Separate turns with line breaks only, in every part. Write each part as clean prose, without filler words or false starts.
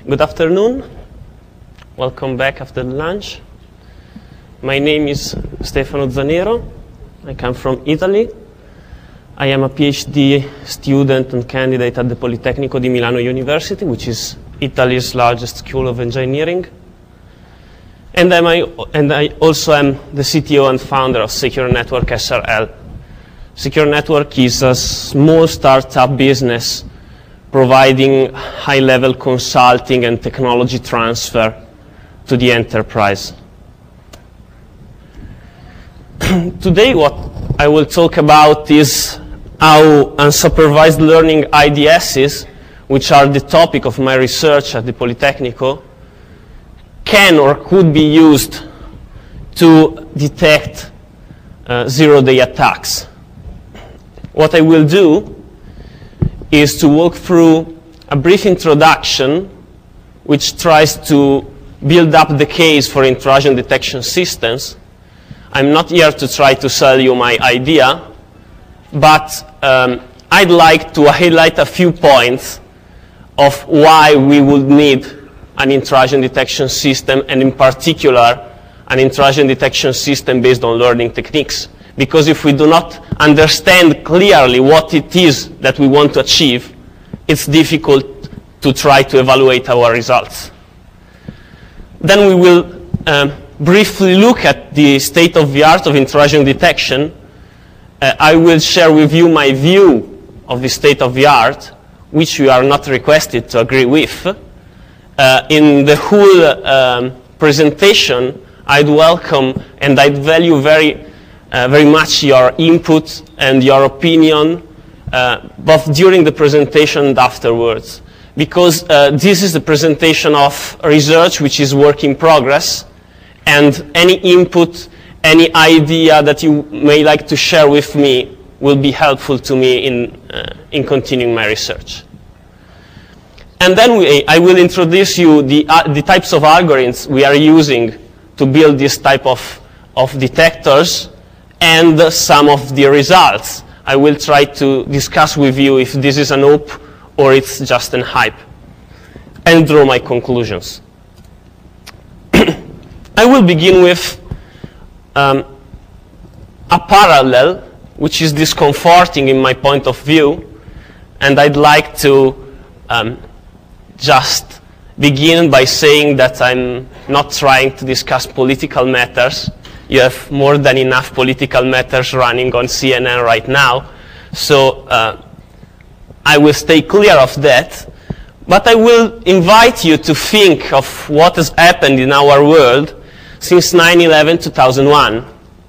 Good afternoon. Welcome back after lunch. My name is Stefano Zanero. I come from Italy. I am a PhD student and candidate at the Politecnico di Milano University, which is Italy's largest school of engineering. And I also am the CTO and founder of Secure Network SRL. Secure Network is a small startup business providing high-level consulting and technology transfer to the enterprise. Today, what I will talk about is how unsupervised learning IDSs, which are the topic of my research at the Politecnico, can or could be used to detect zero-day attacks. What I will do is to walk through a brief introduction which tries to build up the case for intrusion detection systems. I'm not here to try to sell you my idea, but I'd like to highlight a few points of why we would need an intrusion detection system, and in particular, an intrusion detection system based on learning techniques. Because if we do not understand clearly what it is that we want to achieve, it's difficult to try to evaluate our results. Then we will briefly look at the state of the art of intrusion detection. I will share with you my view of the state of the art, which you are not requested to agree with. In the whole presentation, I'd welcome and I'd value very much your input and your opinion, both during the presentation and afterwards. Because this is the presentation of research which is work in progress, and any input, any idea that you may like to share with me will be helpful to me in continuing my research. And then I will introduce you the types of algorithms we are using to build this type of detectors and some of the results. I will try to discuss with you if this is an hope or it's just an hype, and draw my conclusions. I will begin with a parallel which is discomforting in my point of view, and I'd like to just begin by saying that I'm not trying to discuss political matters. You have more than enough political matters running on CNN right now, so I will stay clear of that. But I will invite you to think of what has happened in our world since 9/11/2001.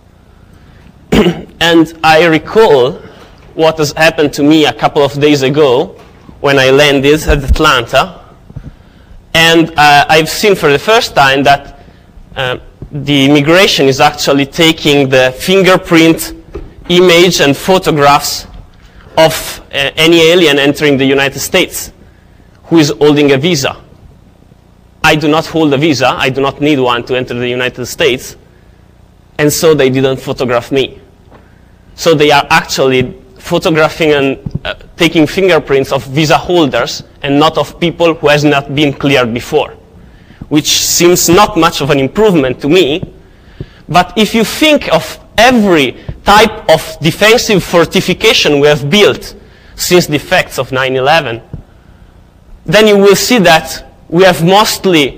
And I recall what has happened to me a couple of days ago when I landed at Atlanta. And I've seen for the first time that the immigration is actually taking the fingerprint image and photographs of any alien entering the United States who is holding a visa. I do not hold a visa. I do not need one to enter the United States. And so they didn't photograph me. So they are actually photographing and taking fingerprints of visa holders and not of people who has not been cleared before, which seems not much of an improvement to me. But if you think of every type of defensive fortification we have built since the effects of 9/11, then you will see that we have mostly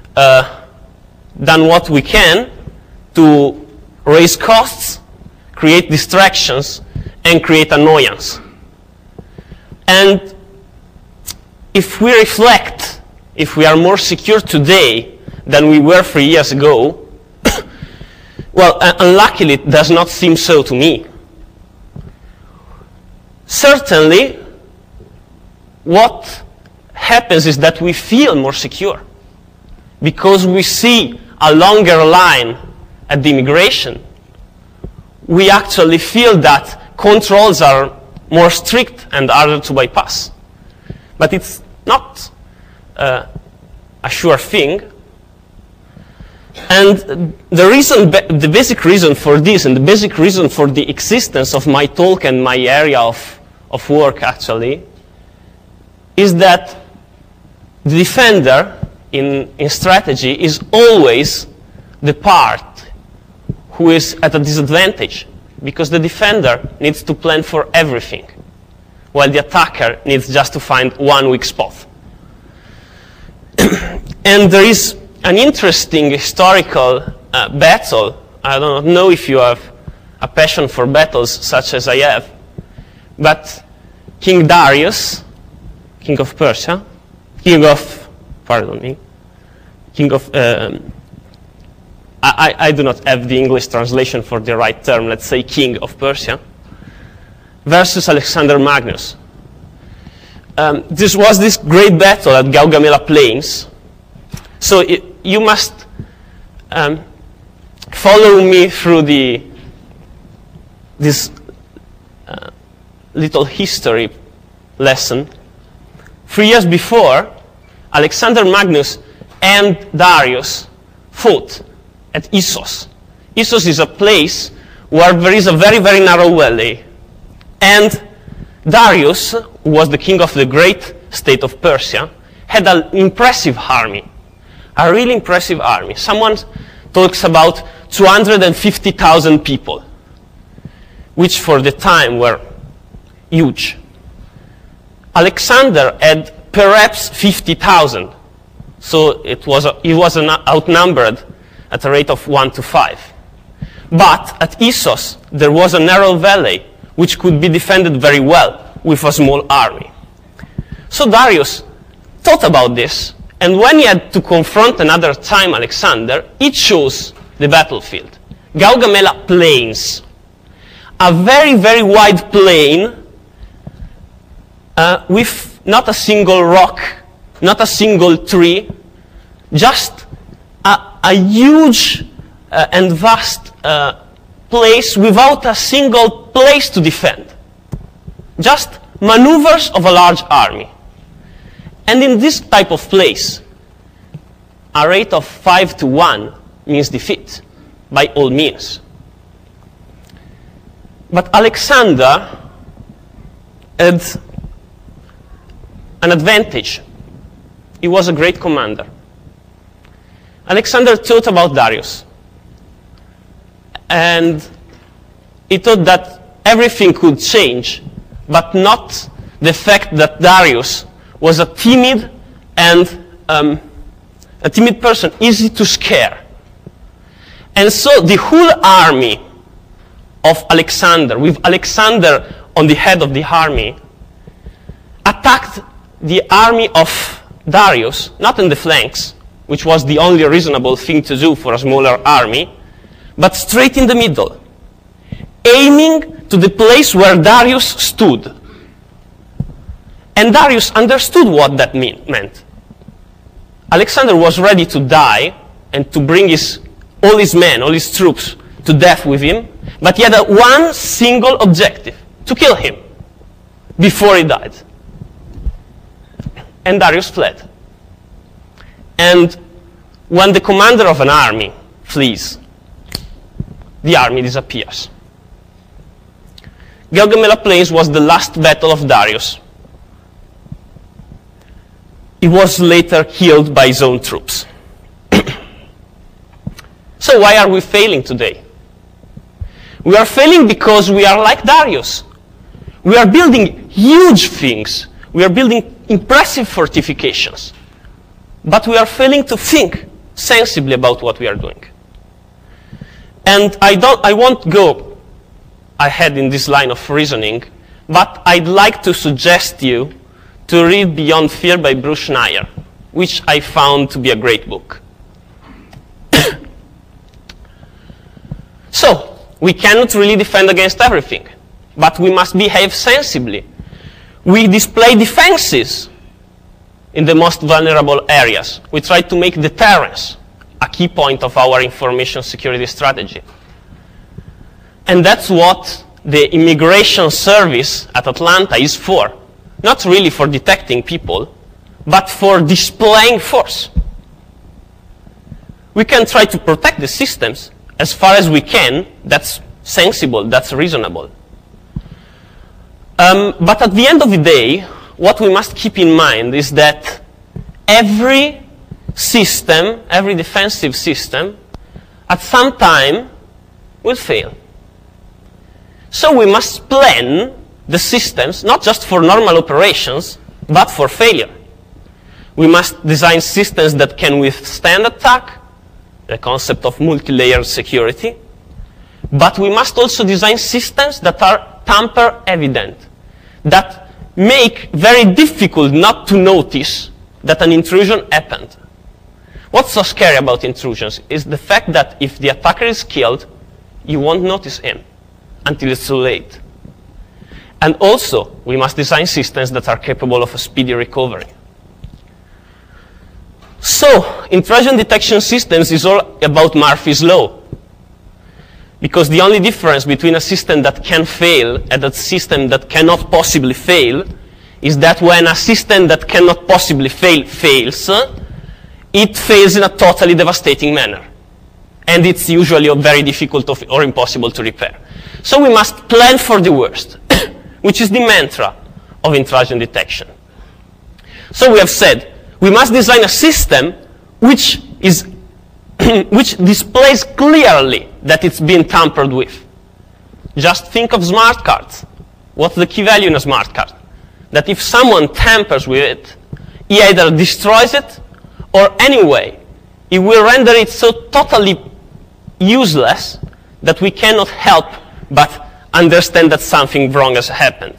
done what we can to raise costs, create distractions, and create annoyance. And if we reflect, if we are more secure today than we were 3 years ago, well, unluckily, it does not seem so to me. Certainly, what happens is that we feel more secure because we see a longer line at the immigration. We actually feel that controls are more strict and harder to bypass. But it's not a sure thing. And the basic reason for this, and the basic reason for the existence of my talk and my area of work actually, is that the defender in strategy is always the part who is at a disadvantage, because the defender needs to plan for everything, while the attacker needs just to find one weak spot. And there is an interesting historical battle. I don't know if you have a passion for battles such as I have, but King Darius, king of Persia, I do not have the English translation for the right term, let's say king of Persia, versus Alexander Magnus. This was this great battle at Gaugamela Plains. So you must follow me through this little history lesson. 3 years before, Alexander Magnus and Darius fought at Issos. Issos is a place where there is a very, very narrow valley. And Darius, who was the king of the great state of Persia, had an impressive army, a really impressive army. Someone talks about 250,000 people, which for the time were huge. Alexander had perhaps 50,000, so he was outnumbered at a rate of 1 to 5. But at Issos, there was a narrow valley which could be defended very well with a small army. So Darius thought about this, and when he had to confront another time Alexander, he chose the battlefield, Gaugamela Plains, a very, very wide plain with not a single rock, not a single tree, just a huge and vast place without a single place to defend. Just maneuvers of a large army. And in this type of place, a rate of 5 to 1 means defeat, by all means. But Alexander had an advantage. He was a great commander. Alexander thought about Darius. And he thought that everything could change, but not the fact that Darius was a timid person, easy to scare. And so the whole army of Alexander, with Alexander on the head of the army, attacked the army of Darius, not in the flanks, which was the only reasonable thing to do for a smaller army, but straight in the middle, aiming to the place where Darius stood. And Darius understood what that meant. Alexander was ready to die and to bring all his men, all his troops, to death with him, but he had one single objective, to kill him before he died. And Darius fled. And when the commander of an army flees, the army disappears. Gaugamela Plains was the last battle of Darius. He was later killed by his own troops. So why are we failing today? We are failing because we are like Darius. We are building huge things. We are building impressive fortifications. But we are failing to think sensibly about what we are doing. And I won't go ahead in this line of reasoning, but I'd like to suggest you to read Beyond Fear by Bruce Schneier, which I found to be a great book. So, we cannot really defend against everything, but we must behave sensibly. We display defenses in the most vulnerable areas. We try to make deterrence a key point of our information security strategy. And that's what the immigration service at Atlanta is for. Not really for detecting people, but for displaying force. We can try to protect the systems as far as we can. That's sensible, that's reasonable. But at the end of the day, what we must keep in mind is that every system, every defensive system, at some time will fail. So we must plan the systems, not just for normal operations, but for failure. We must design systems that can withstand attack, the concept of multi-layered security, but we must also design systems that are tamper-evident, that make very difficult not to notice that an intrusion happened. What's so scary about intrusions is the fact that if the attacker is killed, you won't notice him until it's too late. And also, we must design systems that are capable of a speedy recovery. So, intrusion detection systems is all about Murphy's Law. Because the only difference between a system that can fail and a system that cannot possibly fail is that when a system that cannot possibly fail fails, it fails in a totally devastating manner. And it's usually very difficult or impossible to repair. So we must plan for the worst, which is the mantra of intrusion detection. So we have said, we must design a system which displays clearly that it's been tampered with. Just think of smart cards. What's the key value in a smart card? That if someone tampers with it, he either destroys it, or anyway, he will render it so totally useless that we cannot help but understand that something wrong has happened.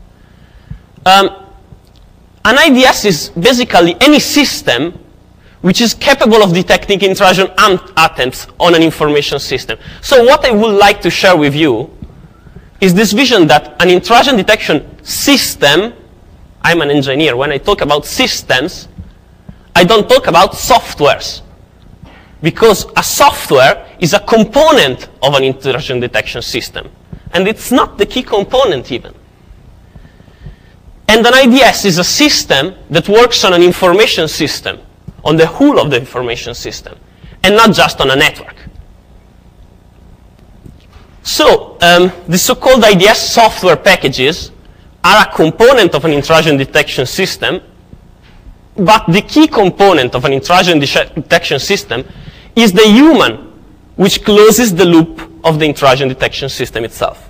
An IDS is basically any system which is capable of detecting intrusion attempts on an information system. So what I would like to share with you is this vision that an intrusion detection system, I'm an engineer, when I talk about systems, I don't talk about softwares. Because a software is a component of an intrusion detection system. And it's not the key component even. And an IDS is a system that works on an information system, on the whole of the information system, and not just on a network. So, the so-called IDS software packages are a component of an intrusion detection system, but the key component of an intrusion detection system is the human, which closes the loop of the intrusion detection system itself.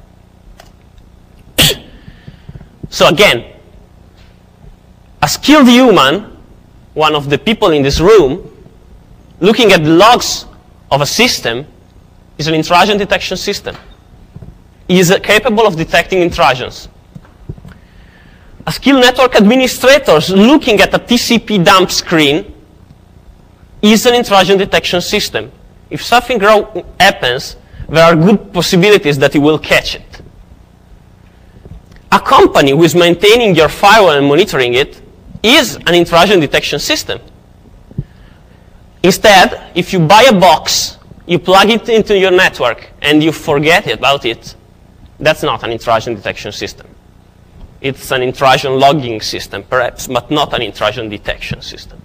So again, a skilled human, one of the people in this room, looking at the logs of a system, is an intrusion detection system. He is capable of detecting intrusions. A skilled network administrator looking at a TCP dump screen is an intrusion detection system. If something wrong happens, there are good possibilities that he will catch it. A company who is maintaining your firewall and monitoring it is an intrusion detection system. Instead, if you buy a box, you plug it into your network, and you forget about it, that's not an intrusion detection system. It's an intrusion logging system, perhaps, but not an intrusion detection system.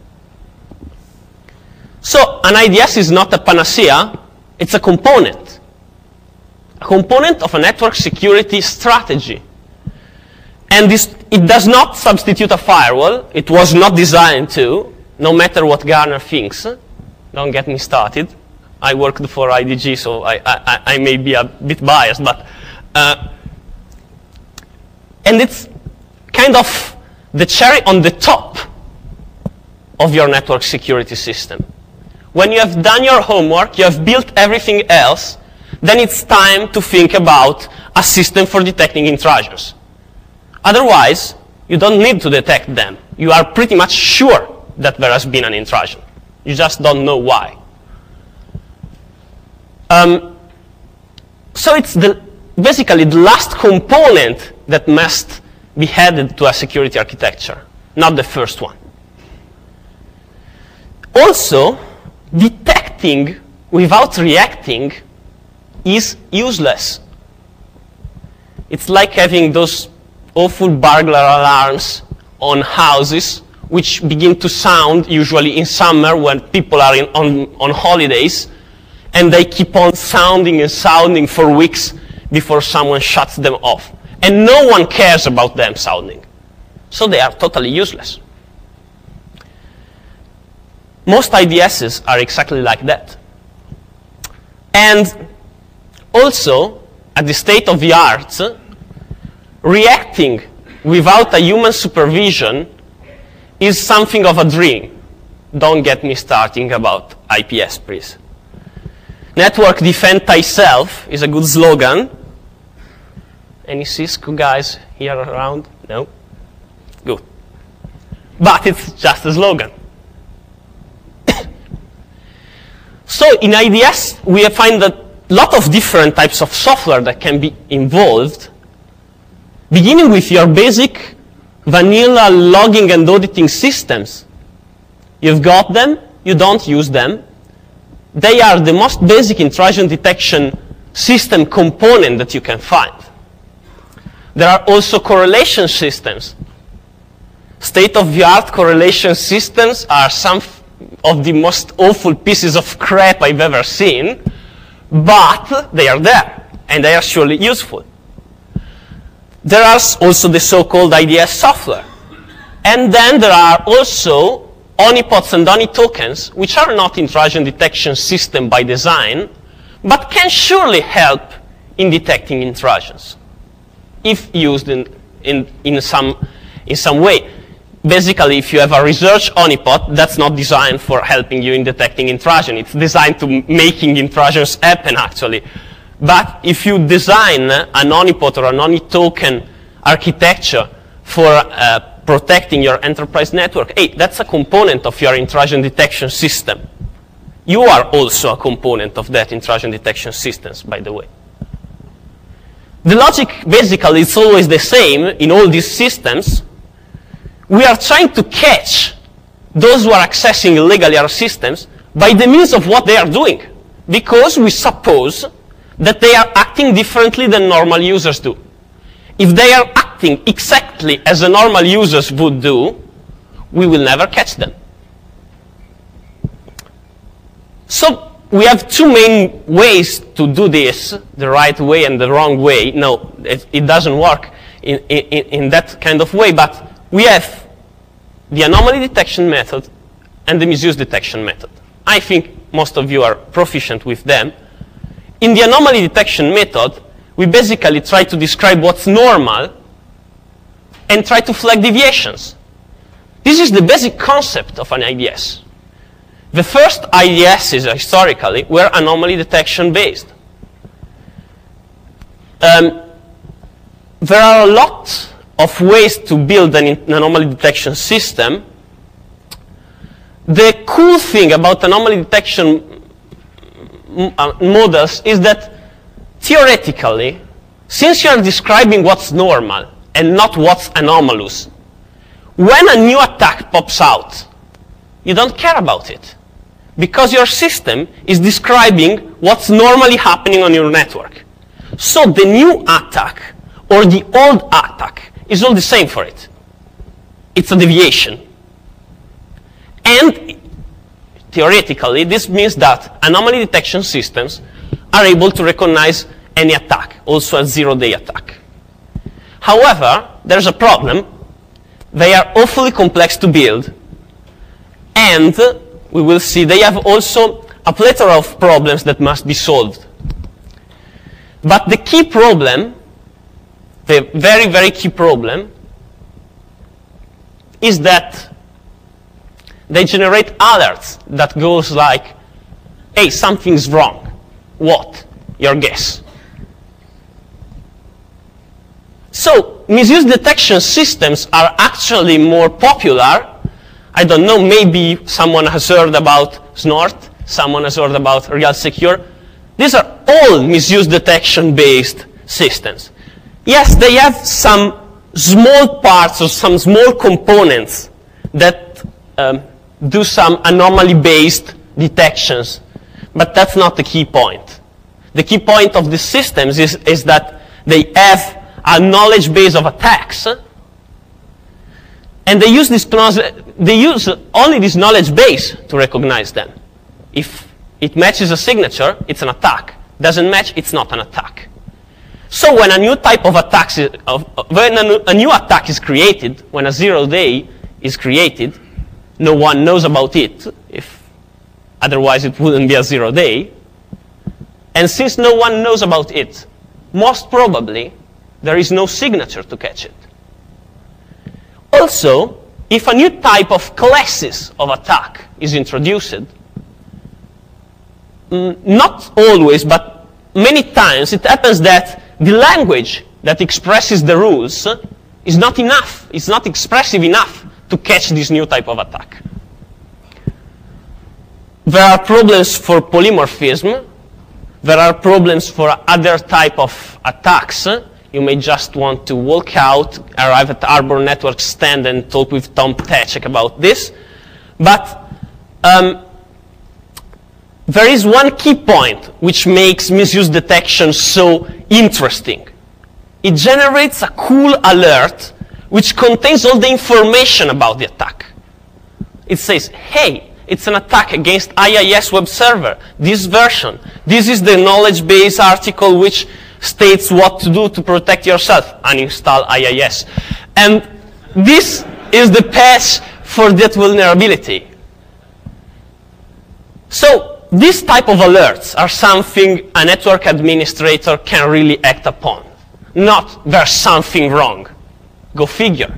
So an IDS is not a panacea, it's a component of a network security strategy. And it does not substitute a firewall. It was not designed to, no matter what Gartner thinks. Don't get me started. I worked for IDG, so I may be a bit biased, but and it's kind of the cherry on the top of your network security system. When you have done your homework, you have built everything else, then it's time to think about a system for detecting intrusions. Otherwise, you don't need to detect them. You are pretty much sure that there has been an intrusion. You just don't know why. So it's basically the last component that must be added to a security architecture, not the first one. Also, detecting without reacting is useless. It's like having those awful burglar alarms on houses which begin to sound usually in summer when people are on holidays, and they keep on sounding and sounding for weeks before someone shuts them off. And no one cares about them sounding. So they are totally useless. Most IDSs are exactly like that. And also, at the state of the art, reacting without a human supervision is something of a dream. Don't get me starting about IPS, please. Network defend thyself is a good slogan. Any Cisco guys here around? No? Good. But it's just a slogan. So in IDS, we find a lot of different types of software that can be involved, beginning with your basic vanilla logging and auditing systems. You've got them, you don't use them. They are the most basic intrusion detection system component that you can find. There are also correlation systems. State-of-the-art correlation systems are some of the most awful pieces of crap I've ever seen, but they are there, and they are surely useful. There are also the so-called IDS software. And then there are also honeypots and honey tokens, which are not intrusion detection system by design, but can surely help in detecting intrusions, if used in some way. Basically, if you have a research honeypot, that's not designed for helping you in detecting intrusion. It's designed to making intrusions happen, actually. But if you design an honeypot or an honey token architecture for protecting your enterprise network, hey, that's a component of your intrusion detection system. You are also a component of that intrusion detection systems, by the way. The logic, basically, is always the same in all these systems. We are trying to catch those who are accessing illegally our systems by the means of what they are doing, because we suppose that they are acting differently than normal users do. If they are acting exactly as the normal users would do, we will never catch them. So we have two main ways to do this, the right way and the wrong way. No, it doesn't work in that kind of way, but we have the anomaly detection method and the misuse detection method. I think most of you are proficient with them. In the anomaly detection method, we basically try to describe what's normal and try to flag deviations. This is the basic concept of an IDS. The first IDSs historically were anomaly detection based. There are a lot of ways to build an anomaly detection system. The cool thing about anomaly detection models is that theoretically, since you are describing what's normal and not what's anomalous, when a new attack pops out, you don't care about it, because your system is describing what's normally happening on your network. So the new attack or the old attack is all the same for it. It's a deviation. And theoretically, this means that anomaly detection systems are able to recognize any attack, also a zero-day attack. However, there's a problem. They are awfully complex to build, and we will see they have also a plethora of problems that must be solved. But the key problem, the very, very key problem, is that they generate alerts that goes like, hey, something's wrong. What? Your guess. So misuse detection systems are actually more popular. I don't know, maybe someone has heard about Snort, someone has heard about Real Secure. These are all misuse detection based systems. Yes, they have some small parts or some small components that do some anomaly-based detections, but that's not the key point. The key point of the systems is that they have a knowledge base of attacks, and they use only this knowledge base to recognize them. If it matches a signature, it's an attack. Doesn't match, it's not an attack. So when a new type of attack when a new attack is created, when a zero-day is created, no one knows about it. If Otherwise, it wouldn't be a 0 day. And since no one knows about it, most probably, there is no signature to catch it. Also, if a new type of classes of attack is introduced, not always, but many times, it happens that the language that expresses the rules is not enough, it's not expressive enough to catch this new type of attack. There are problems for polymorphism. There are problems for other type of attacks. You may just want to walk out, arrive at the Arbor Network stand and talk with Tom Tacek about this. But there is one key point which makes misuse detection so interesting. It generates a cool alert which contains all the information about the attack. It says, hey, it's an attack against IIS web server, this version. This is the knowledge base article which states what to do to protect yourself. Uninstall IIS. And this is the patch for that vulnerability. So this type of alerts are something a network administrator can really act upon. Not there's something wrong. Go figure.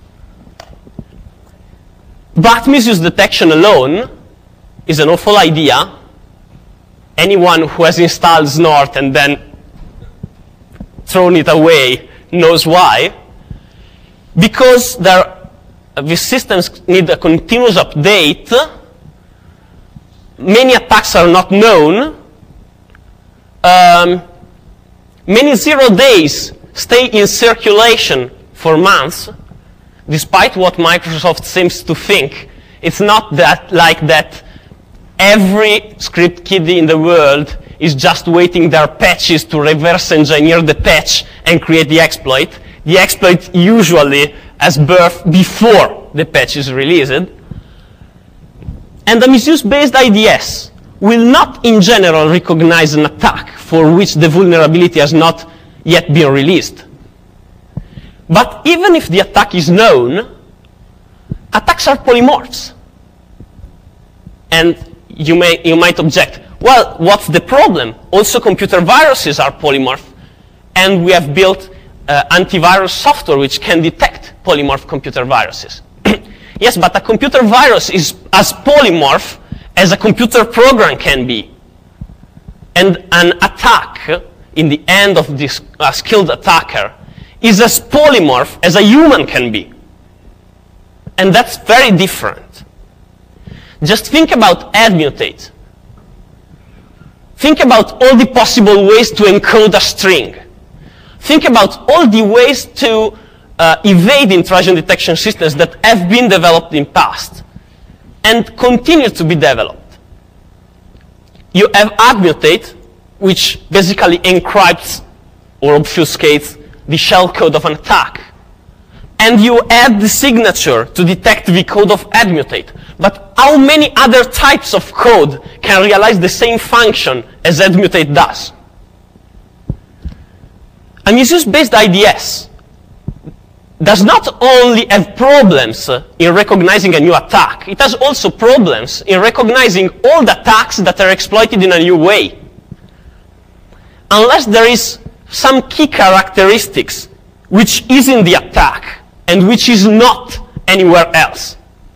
But misuse detection alone is an awful idea. Anyone who has installed Snort and then thrown it away knows why. Because these systems need a continuous update. Many attacks are not known. Many 0 days stay in circulation for months. Despite what Microsoft seems to think, it's not that like that every script kiddie in the world is just waiting their patches to reverse engineer the patch and create the exploit. The exploit usually has birth before the patch is released. And the misuse-based IDS will not in general recognize an attack for which the vulnerability has not yet been released. But even if the attack is known, attacks are polymorphs. And you might object, well, what's the problem? Also computer viruses are polymorph, and we have built antivirus software which can detect polymorph computer viruses. Yes, but a computer virus is as polymorph as a computer program can be. And an attack, in the end of this skilled attacker, is as polymorph as a human can be. And that's very different. Just think about admutate. Think about all the possible ways to encode a string. Think about all the ways to evade intrusion detection systems that have been developed in past and continue to be developed. You have admutate, which basically encrypts or obfuscates the shellcode of an attack. And you add the signature to detect the code of admutate. But how many other types of code can realize the same function as admutate does? A misuse-based IDS does not only have problems in recognizing a new attack, it has also problems in recognizing all the attacks that are exploited in a new way. Unless there is some key characteristics which is in the attack and which is not anywhere else.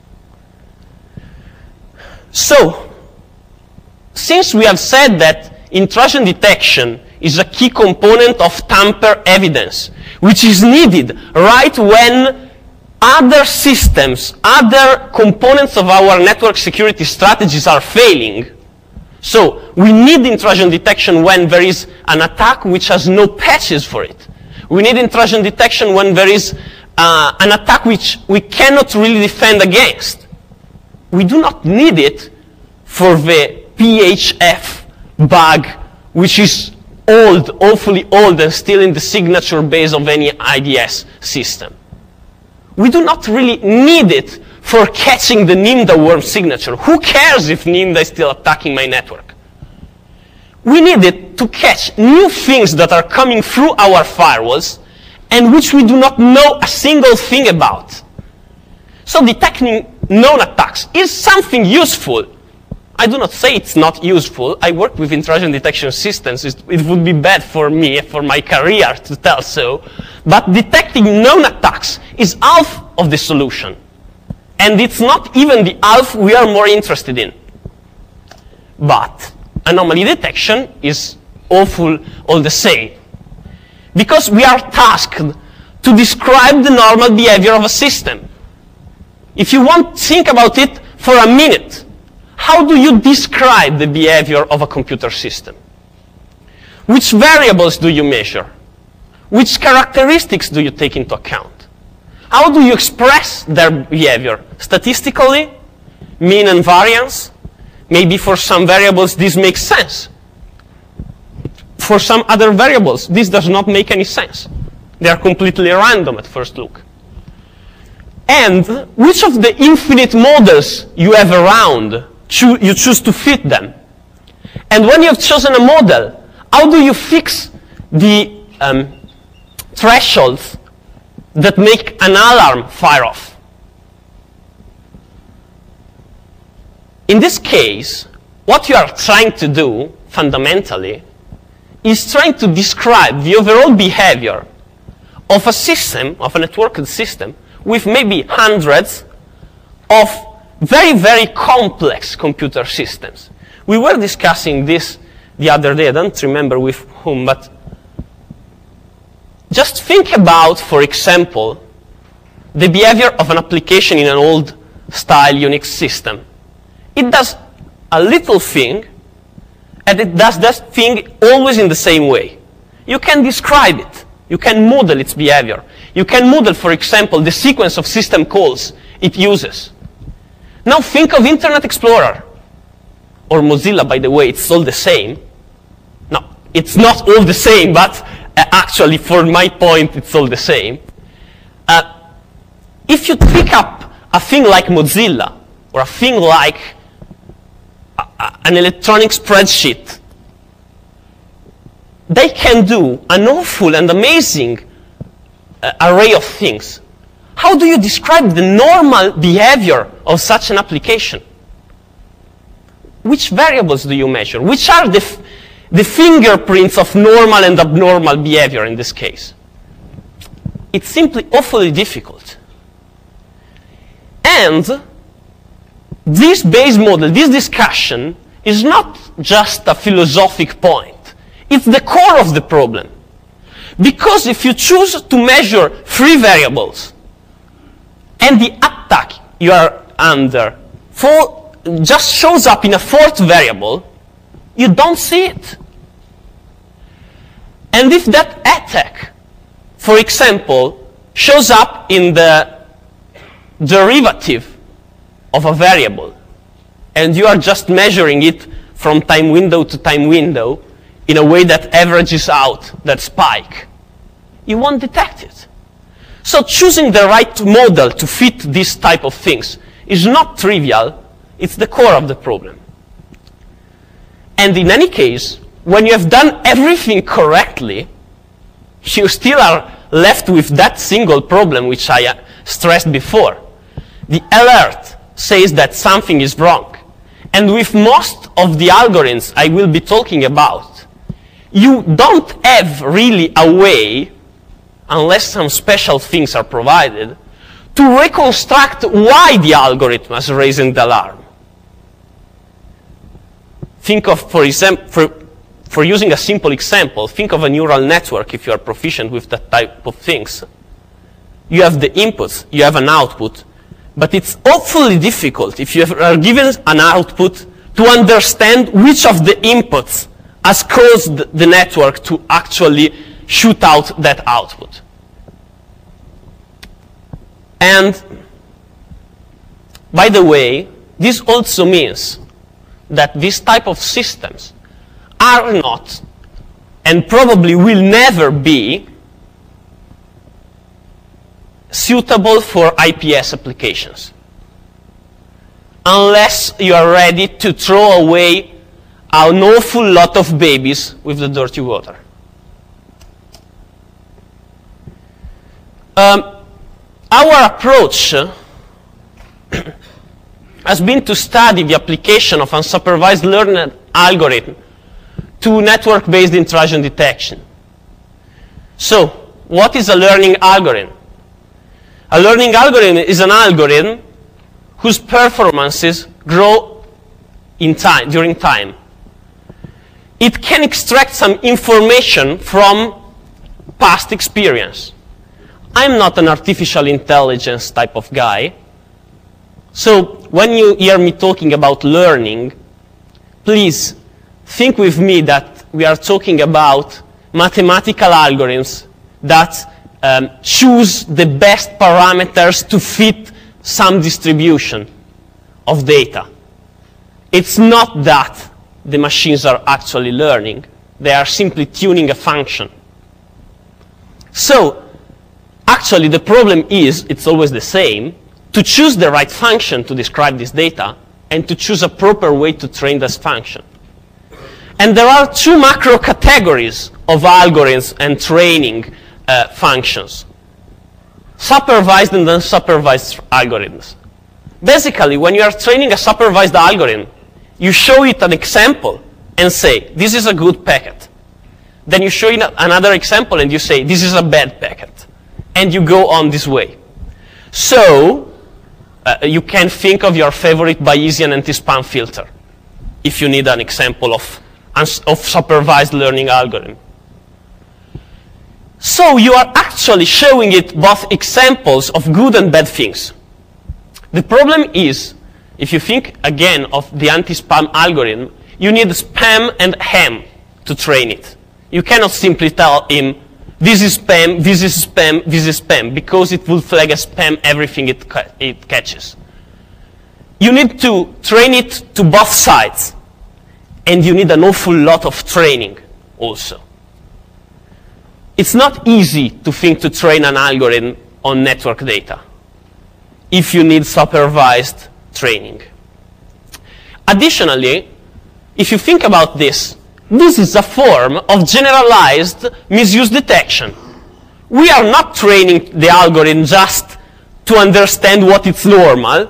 So, since we have said that intrusion detection is a key component of tamper evidence, which is needed right when other systems, other components of our network security strategies are failing. So we need intrusion detection when there is an attack which has no patches for it. We need intrusion detection when there is an attack which we cannot really defend against. We do not need it for the PHF bug, which is old, awfully old, and still in the signature base of any IDS system. We do not really need it for catching the Nimda worm signature. Who cares if Nimda is still attacking my network? We need it to catch new things that are coming through our firewalls and which we do not know a single thing about. So detecting known attacks is something useful. I do not say it's not useful. I work with intrusion detection systems. It would be bad for me, for my career to tell so. But detecting known attacks is half of the solution. And it's not even the half we are more interested in. But anomaly detection is awful all the same. Because we are tasked to describe the normal behavior of a system. If you want to think about it for a minute, how do you describe the behavior of a computer system? Which variables do you measure? Which characteristics do you take into account? How do you express their behavior? Statistically? Mean and variance? Maybe for some variables this makes sense. For some other variables, this does not make any sense. They are completely random at first look. And which of the infinite models you have around you choose to fit them? And when you have chosen a model, how do you fix the thresholds that make an alarm fire off? In this case, what you are trying to do, fundamentally, is trying to describe the overall behavior of a system, of a networked system, with maybe hundreds of very, very complex computer systems. We were discussing this the other day. I don't remember with whom, but just think about, for example, the behavior of an application in an old-style Unix system. It does a little thing, and it does that thing always in the same way. You can describe it. You can model its behavior. You can model, for example, the sequence of system calls it uses. Now think of Internet Explorer. Or Mozilla, by the way, it's all the same. No, it's not all the same, but actually, for my point, it's all the same. If you pick up a thing like Mozilla, or a thing like an electronic spreadsheet, they can do an awful and amazing array of things. How do you describe the normal behavior of such an application? Which variables do you measure? Which are the fingerprints of normal and abnormal behavior in this case? It's simply awfully difficult. And this base model, this discussion, is not just a philosophic point. It's the core of the problem. Because if you choose to measure 3 variables, and the attack you are under just shows up in a 4th variable, you don't see it. And if that attack, for example, shows up in the derivative of a variable, and you are just measuring it from time window to time window in a way that averages out that spike, you won't detect it. So choosing the right model to fit this type of things is not trivial. It's the core of the problem. And in any case, when you have done everything correctly, you still are left with that single problem which I stressed before. The alert says that something is wrong. And with most of the algorithms I will be talking about, you don't have really a way, unless some special things are provided, to reconstruct why the algorithm is raising the alarm. Think of, for example, for using a simple example, think of a neural network if you are proficient with that type of things. You have the inputs, you have an output, but it's awfully difficult if you are given an output to understand which of the inputs has caused the network to actually shoot out that output. And by the way, this also means that this type of systems are not, and probably will never be, suitable for IPS applications, unless you are ready to throw away an awful lot of babies with the dirty water. Our approach has been to study the application of unsupervised learning algorithm to network-based intrusion detection. So, what is a learning algorithm? A learning algorithm is an algorithm whose performances grow in time, during time. It can extract some information from past experience. I'm not an artificial intelligence type of guy. So when you hear me talking about learning, please think with me that we are talking about mathematical algorithms that choose the best parameters to fit some distribution of data. It's not that the machines are actually learning. They are simply tuning a function. So, actually the problem is, it's always the same, to choose the right function to describe this data and to choose a proper way to train this function. And there are two macro categories of algorithms and training functions: supervised and unsupervised algorithms. Basically, when you are training a supervised algorithm, you show it an example and say, this is a good packet. Then you show it another example and you say, this is a bad packet. And you go on this way. So, you can think of your favorite Bayesian anti-spam filter if you need an example of supervised learning algorithm. So you are actually showing it both examples of good and bad things. The problem is, if you think again of the anti-spam algorithm, you need spam and ham to train it. You cannot simply tell him, this is spam, this is spam, this is spam, because it will flag as spam everything it catches. You need to train it to both sides. And you need an awful lot of training also. It's not easy to think to train an algorithm on network data if you need supervised training. Additionally, if you think about this, this is a form of generalized misuse detection. We are not training the algorithm just to understand what is normal,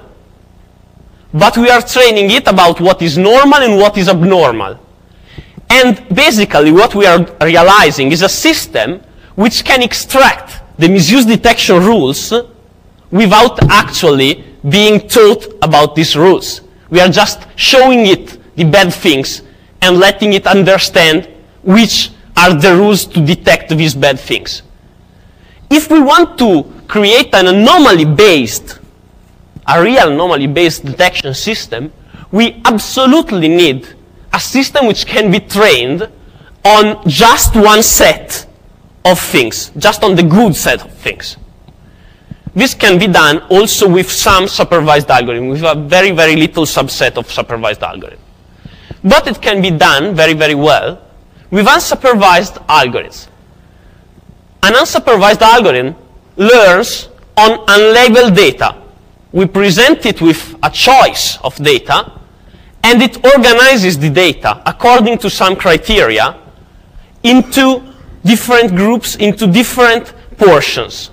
but we are training it about what is normal and what is abnormal. And basically what we are realizing is a system which can extract the misuse detection rules without actually being taught about these rules. We are just showing it the bad things and letting it understand which are the rules to detect these bad things. If we want to create an anomaly-based, a real anomaly-based detection system, we absolutely need a system which can be trained on just one set of things, just on the good set of things. This can be done also with some supervised algorithm, with a very, very little subset of supervised algorithm. But it can be done very, very well with unsupervised algorithms. An unsupervised algorithm learns on unlabeled data. We present it with a choice of data, and it organizes the data according to some criteria into different groups, into different portions.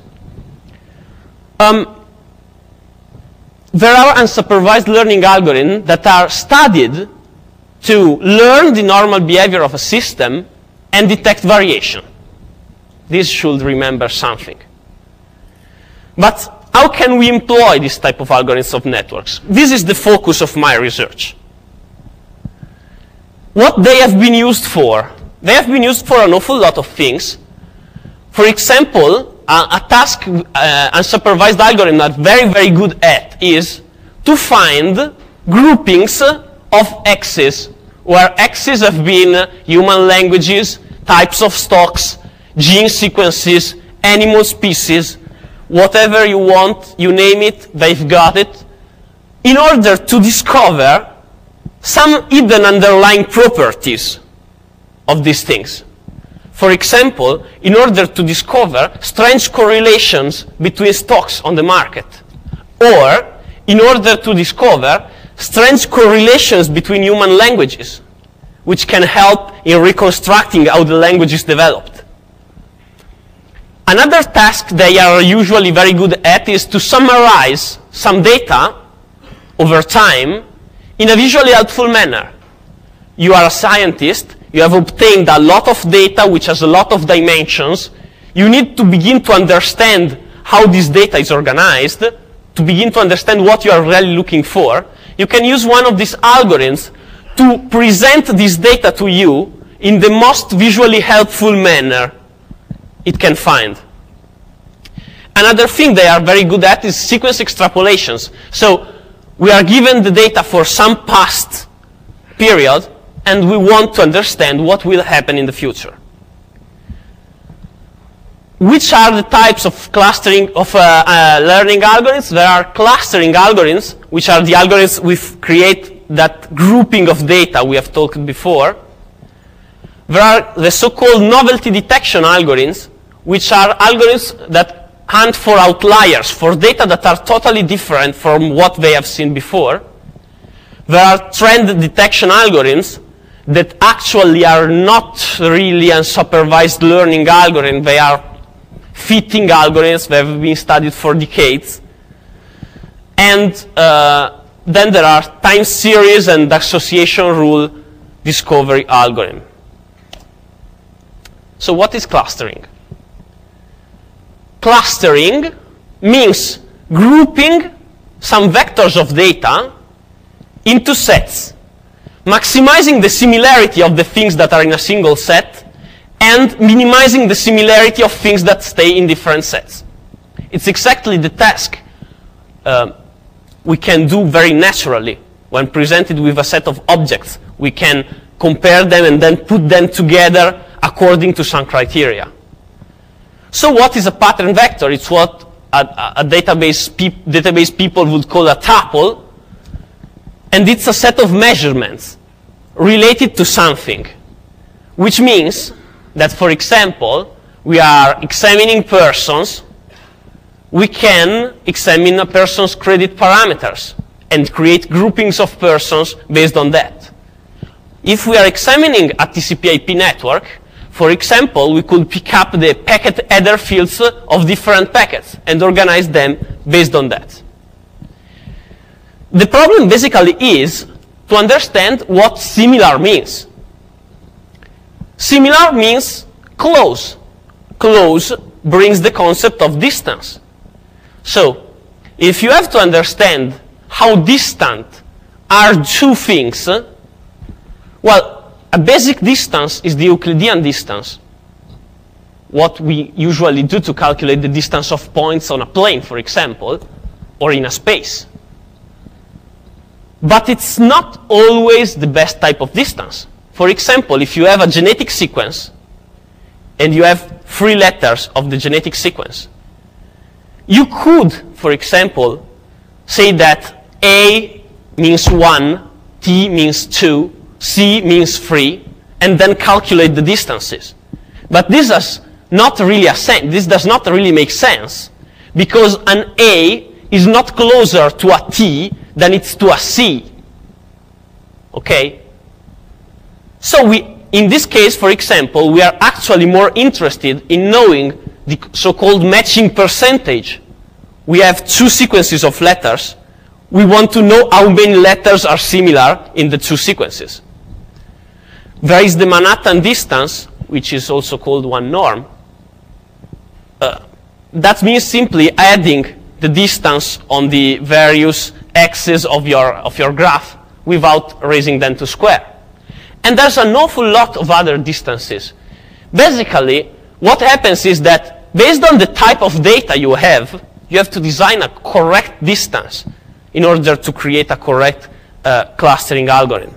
There are unsupervised learning algorithms that are studied to learn the normal behavior of a system and detect variation. This should remember something. But how can we employ this type of algorithms of networks? This is the focus of my research. What they have been used for? They have been used for an awful lot of things. For example, a task unsupervised algorithm are very, very good at is to find groupings of X's, where X's have been human languages, types of stocks, gene sequences, animal species, whatever you want, you name it, they've got it, in order to discover some hidden underlying properties of these things. For example, in order to discover strange correlations between stocks on the market, or in order to discover strange correlations between human languages, which can help in reconstructing how the language is developed. Another task they are usually very good at is to summarize some data over time in a visually helpful manner. You are a scientist, you have obtained a lot of data which has a lot of dimensions. You need to begin to understand how this data is organized, to begin to understand what you are really looking for. You can use one of these algorithms to present this data to you in the most visually helpful manner it can find. Another thing they are very good at is sequence extrapolations. So we are given the data for some past period, and we want to understand what will happen in the future. Which are the types of clustering of learning algorithms? There are clustering algorithms, which are the algorithms we create that grouping of data we have talked before. There are the so-called novelty detection algorithms, which are algorithms that hunt for outliers, for data that are totally different from what they have seen before. There are trend detection algorithms that actually are not really unsupervised learning algorithms. They are fitting algorithms that have been studied for decades. And then there are time series and association rule discovery algorithm. So what is clustering? Clustering means grouping some vectors of data into sets, maximizing the similarity of the things that are in a single set and minimizing the similarity of things that stay in different sets. It's exactly the task we can do very naturally when presented with a set of objects. We can compare them and then put them together according to some criteria. So what is a pattern vector? It's what a database people would call a tuple, and it's a set of measurements related to something, which means that, for example, we are examining persons. We can examine a person's credit parameters and create groupings of persons based on that. If we are examining a TCP/IP network, for example, we could pick up the packet header fields of different packets and organize them based on that. The problem basically is to understand what similar means. Similar means close. Close brings the concept of distance. So, if you have to understand how distant are two things, well, a basic distance is the Euclidean distance. What we usually do to calculate the distance of points on a plane, for example, or in a space. But it's not always the best type of distance. For example, if you have a genetic sequence, and you have 3 letters of the genetic sequence, you could, for example, say that A means 1, T means 2, C means 3, and then calculate the distances. But this does not really make sense, because an A is not closer to a T than it's to a C. Okay? So in this case, for example, we are actually more interested in knowing the so-called matching percentage. We have 2 sequences of letters. We want to know how many letters are similar in the 2 sequences. There is the Manhattan distance, which is also called 1 norm. That means simply adding the distance on the various axes of your graph without raising them to square. And there's an awful lot of other distances. Basically, what happens is that based on the type of data you have to design a correct distance in order to create a correct clustering algorithm.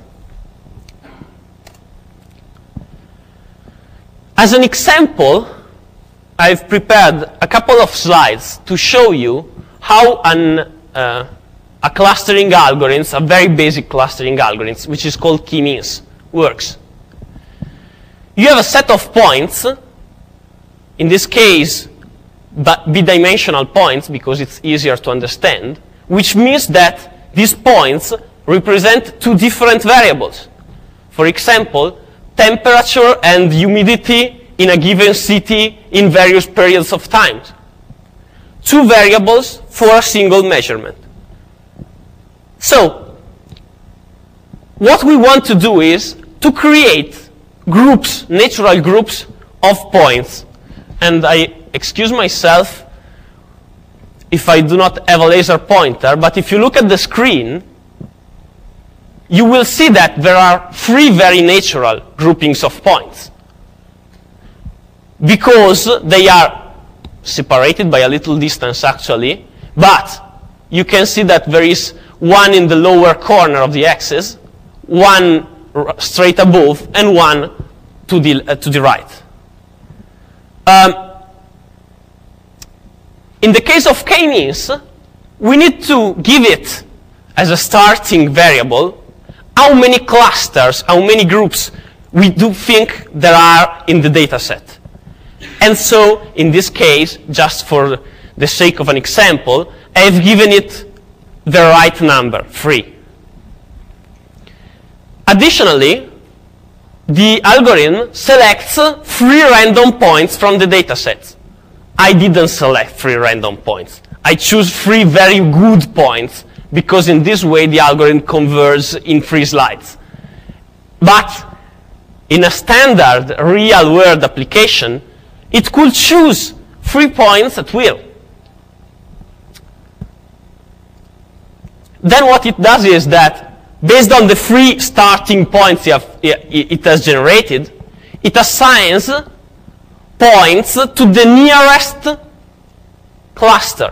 As an example, I've prepared a couple of slides to show you how a clustering algorithm, a very basic clustering algorithm, which is called k-means, works. You have a set of points, in this case, bidimensional points, because it's easier to understand, which means that these points represent 2 different variables. For example, temperature and humidity in a given city in various periods of time. 2 variables for a single measurement. So So, what we want to do is to create groups, natural groups of points. And I excuse myself if I do not have a laser pointer, but if you look at the screen, you will see that there are 3 very natural groupings of points, because they are separated by a little distance actually, but you can see that there is one in the lower corner of the axis, one straight above, and one to the right. In the case of k-means, we need to give it as a starting variable how many clusters, how many groups we do think there are in the data set. And so, in this case, just for the sake of an example, I've given it the right number, 3. Additionally, the algorithm selects 3 random points from the data set. I didn't select 3 random points. I choose 3 very good points, because in this way the algorithm converges in 3 slides. But in a standard real-world application, it could choose 3 points at will. Then what it does is that, based on the 3 starting points it has generated, it assigns points to the nearest cluster.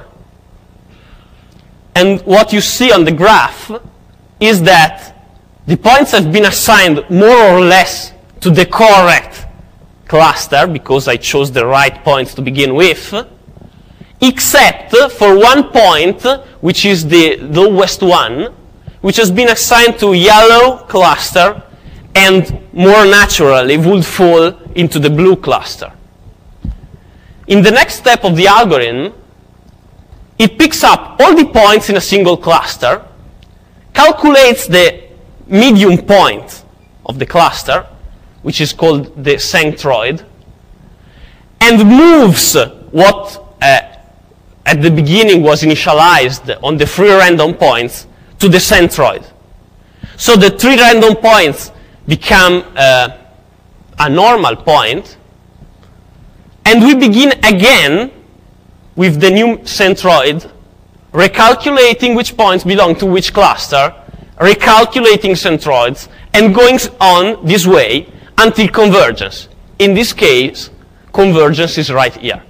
And what you see on the graph is that the points have been assigned more or less to the correct cluster, because I chose the right points to begin with, except for one point, which is the lowest one, which has been assigned to yellow cluster and more naturally would fall into the blue cluster. In the next step of the algorithm, it picks up all the points in a single cluster, calculates the medium point of the cluster, which is called the centroid, and moves what at the beginning was initialized on the 3 random points to the centroid. So the 3 random points become a normal point, and we begin again with the new centroid, recalculating which points belong to which cluster, recalculating centroids, and going on this way until convergence. In this case, convergence is right here.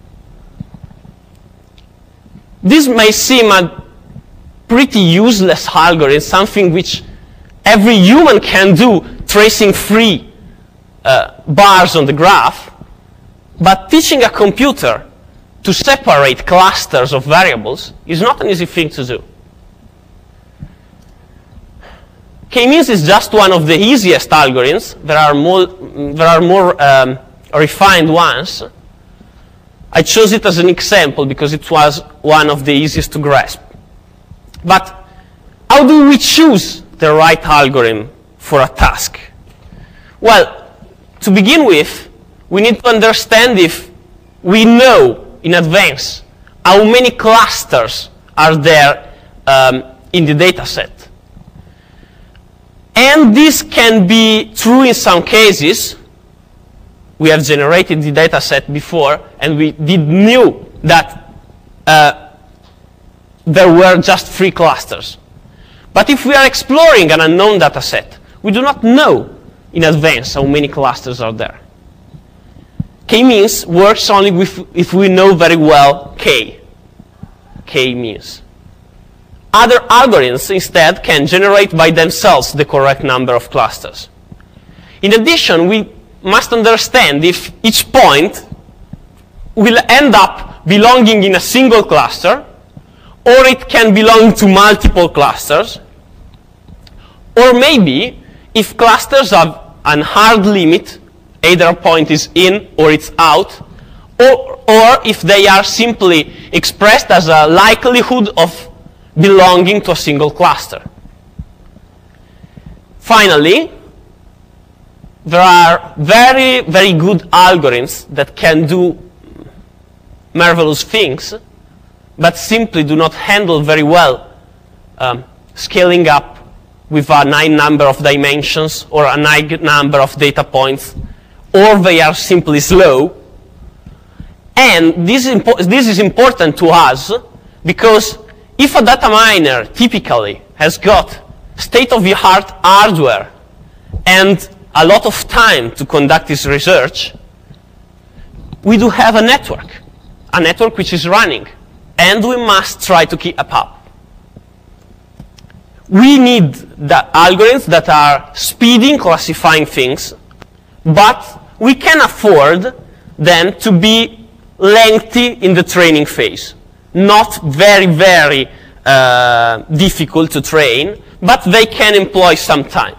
This may seem a pretty useless algorithm, something which every human can do, tracing 3 bars on the graph, but teaching a computer to separate clusters of variables is not an easy thing to do. K-means is just one of the easiest algorithms. There are more refined ones. I chose it as an example because it was one of the easiest to grasp. But how do we choose the right algorithm for a task? Well, to begin with, we need to understand if we know in advance how many clusters are there in the data set. And this can be true in some cases. We have generated the data set before, and we knew that there were just 3 clusters. But if we are exploring an unknown data set, we do not know in advance how many clusters are there. K-means works only if we know very well K-means. Other algorithms instead can generate by themselves the correct number of clusters. In addition, we must understand if each point will end up belonging in a single cluster, or it can belong to multiple clusters, or maybe if clusters have an hard limit, either a point is in or it's out, or if they are simply expressed as a likelihood of belonging to a single cluster. Finally, there are very, very good algorithms that can do marvelous things, but simply do not handle very well scaling up with a 9 number of dimensions or a 9 number of data points, or they are simply slow. And this is important to us because if a data miner typically has got state-of-the-art hardware and a lot of time to conduct this research, we do have a network which is running, and we must try to keep up. We need the algorithms that are speeding, classifying things, but we can afford them to be lengthy in the training phase. Not very, very difficult to train, but they can employ some time.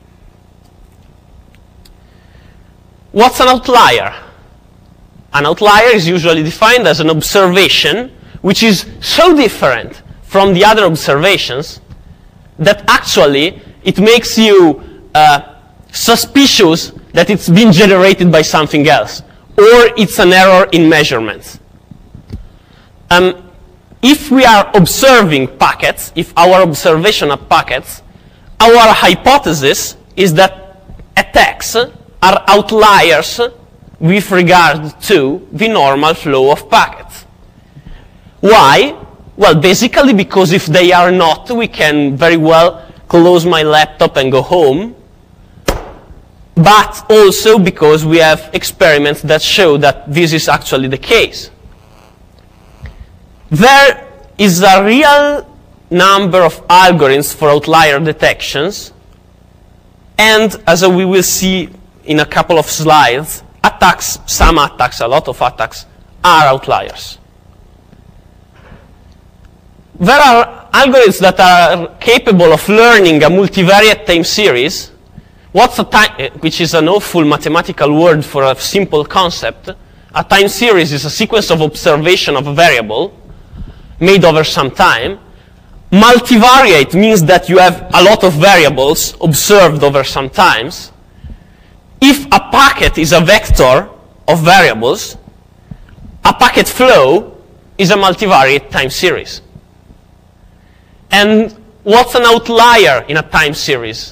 What's an outlier? An outlier is usually defined as an observation which is so different from the other observations that actually it makes you suspicious that it's been generated by something else, or it's an error in measurements. If we are observing packets, if our observation of packets, our hypothesis is that attacks are outliers with regard to the normal flow of packets. Why? Well, basically because if they are not, we can very well close my laptop and go home. But also because we have experiments that show that this is actually the case. There is a real number of algorithms for outlier detections, and as we will see in a couple of slides, some attacks, a lot of attacks, are outliers. There are algorithms that are capable of learning a multivariate time series. What's a time, which is an awful mathematical word for a simple concept. A time series is a sequence of observation of a variable made over some time. Multivariate means that you have a lot of variables observed over some times. If a packet is a vector of variables, a packet flow is a multivariate time series. And what's an outlier in a time series?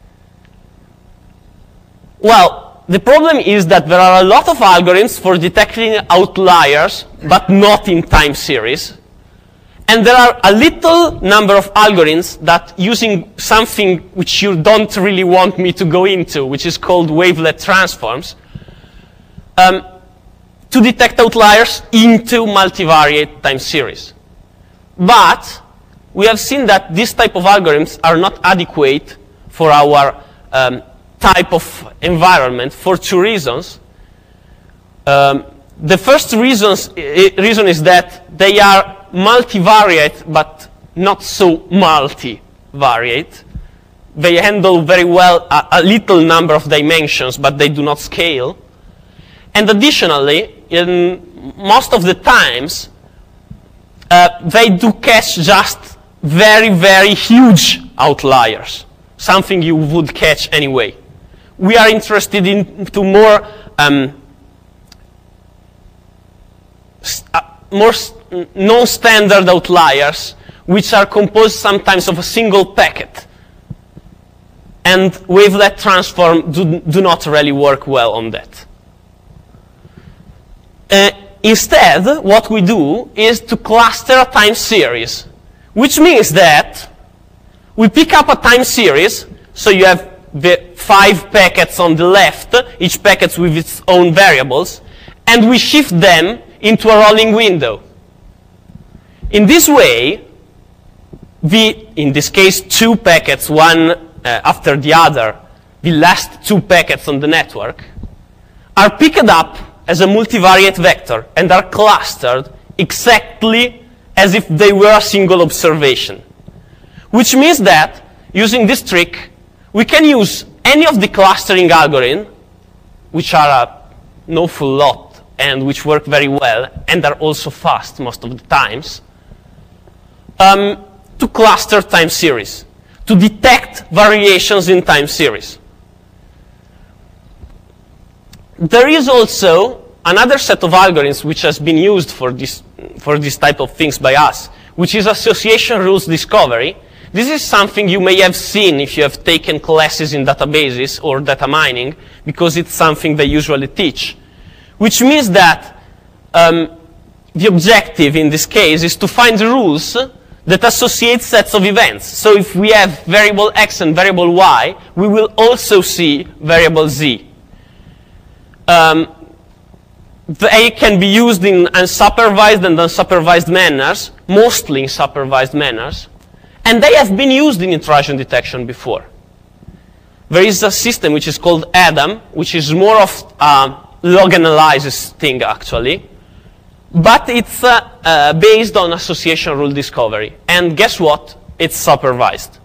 Well, the problem is that there are a lot of algorithms for detecting outliers, but not in time series. And there are a little number of algorithms that using something which you don't really want me to go into, which is called wavelet transforms, to detect outliers into multivariate time series. But we have seen that this type of algorithms are not adequate for our type of environment for 2 reasons. The first reason is that they are multivariate, but not so multivariate. They handle very well a little number of dimensions, but they do not scale. And additionally, in most of the times, they do catch just very, very huge outliers, something you would catch anyway. We are interested in more non-standard outliers, which are composed sometimes of a single packet. And wavelet transform do not really work well on that. Instead, what we do is to cluster a time series, which means that we pick up a time series, so you have the 5 packets on the left, each packet with its own variables, and we shift them into a rolling window. In this way, in this case, 2 packets, one after the other, the last 2 packets on the network, are picked up as a multivariate vector and are clustered exactly as if they were a single observation. Which means that, using this trick, we can use any of the clustering algorithms, which are an awful lot and which work very well and are also fast most of the times, to cluster time series, to detect variations in time series. There is also another set of algorithms which has been used for this type of things by us, which is association rules discovery. This is something you may have seen if you have taken classes in databases or data mining, because it's something they usually teach. Which means that the objective in this case is to find rules that associate sets of events. So if we have variable x and variable y, we will also see variable z. They can be used in unsupervised and unsupervised manners, mostly in supervised manners, and they have been used in intrusion detection before. There is a system which is called ADAM, which is more of a log analysis thing, actually, but it's based on association rule discovery. And guess what? It's supervised.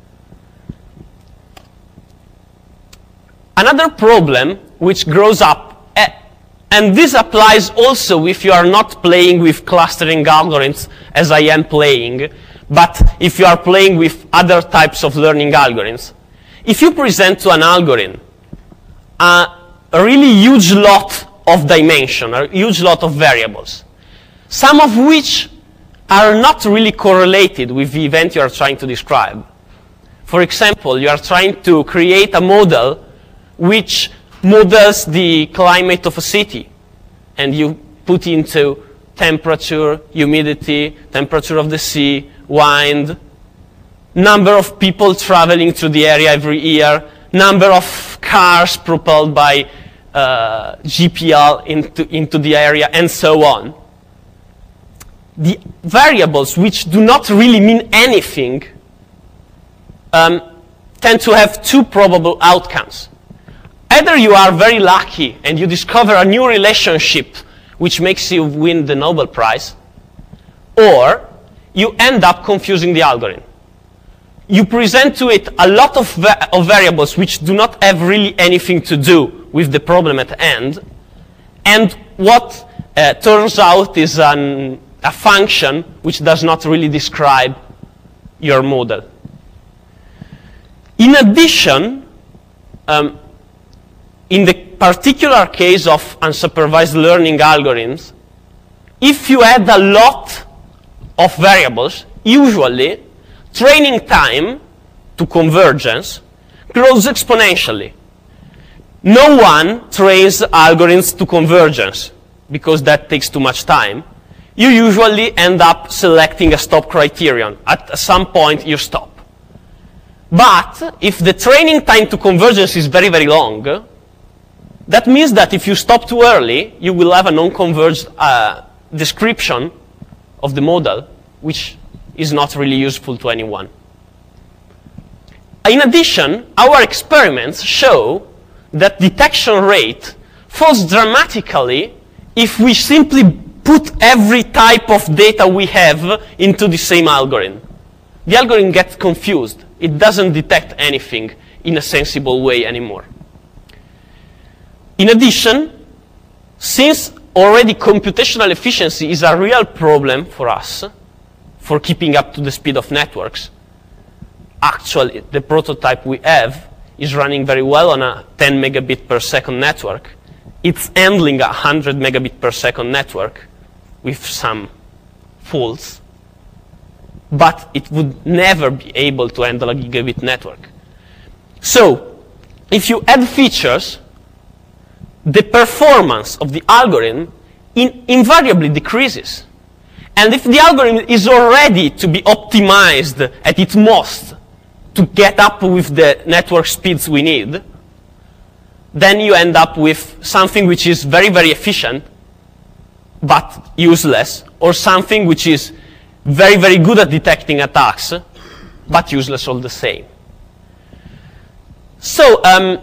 Another problem which grows up, and this applies also if you are not playing with clustering algorithms as I am playing, but if you are playing with other types of learning algorithms. If you present to an algorithm a really huge lot of dimension, a huge lot of variables, some of which are not really correlated with the event you are trying to describe. For example, you are trying to create a model which models the climate of a city, and you put into temperature, humidity, temperature of the sea, wind, number of people traveling through the area every year, number of cars propelled by GPL into the area, and so on. The variables which do not really mean anything tend to have two probable outcomes. Either you are very lucky and you discover a new relationship which makes you win the Nobel Prize, or you end up confusing the algorithm. You present to it a lot of variables which do not have really anything to do with the problem at hand, and what turns out is a function which does not really describe your model. In addition, in the particular case of unsupervised learning algorithms, if you add a lot of variables, usually training time to convergence grows exponentially. No one trains algorithms to convergence because that takes too much time. You usually end up selecting a stop criterion. At some point, you stop. But if the training time to convergence is very, very long, that means that if you stop too early, you will have a non-converged description of the model, which is not really useful to anyone. In addition, our experiments show that detection rate falls dramatically if we simply put every type of data we have into the same algorithm. The algorithm gets confused. It doesn't detect anything in a sensible way anymore. In addition, since already computational efficiency is a real problem for us, for keeping up to the speed of networks, actually the prototype we have is running very well on a 10 megabit per second network. It's handling a 100 megabit per second network with some faults, but it would never be able to handle a gigabit network. So, if you add features, the performance of the algorithm invariably decreases. And if the algorithm is already to be optimized at its most to get up with the network speeds we need, then you end up with something which is very, very efficient, but useless, or something which is very, very good at detecting attacks, but useless all the same. So,